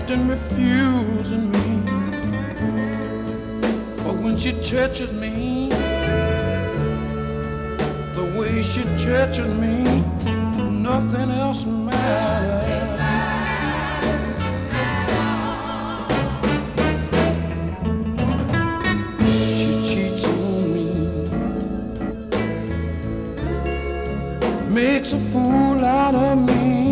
often refusing me, but when she touches me, the way she touches me, nothing else matters. She cheats on me, makes a fool